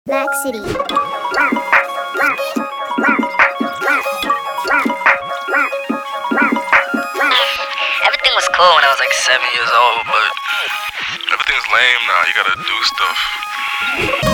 Black City. Everything was cool when I was like 7 years old, but everything's lame now. You gotta do stuff.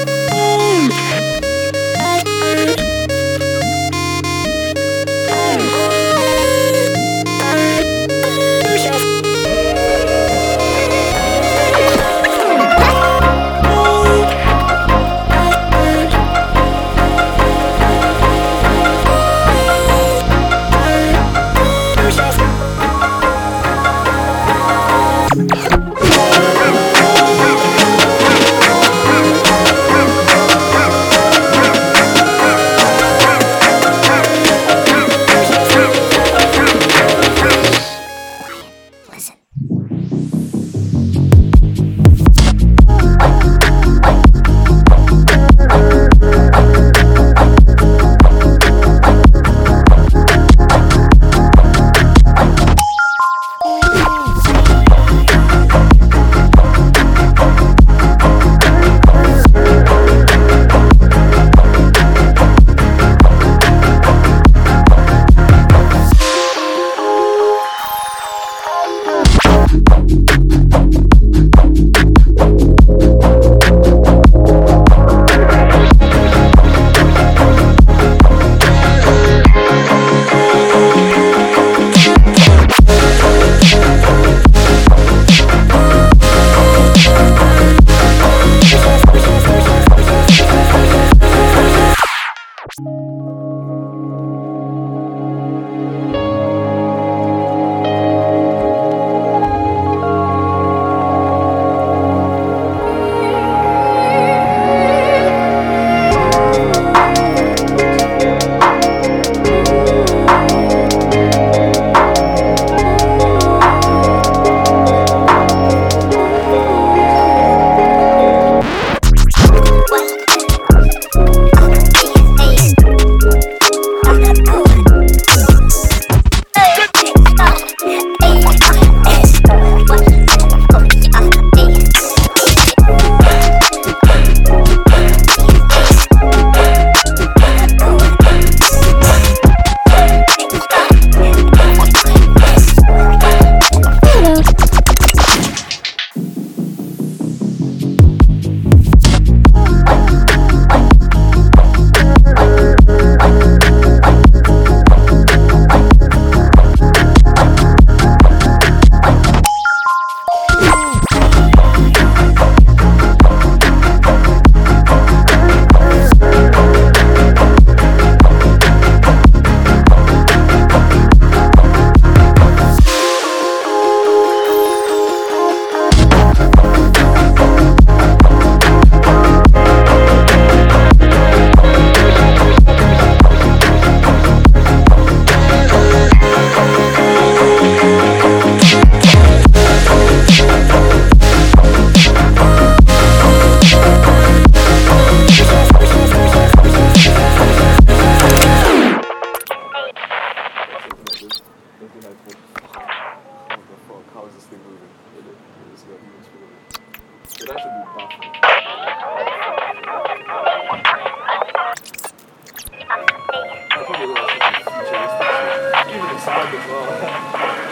How is this thing moving? It actually be baffling. I probably look like futuristic shit. Even the sound as well.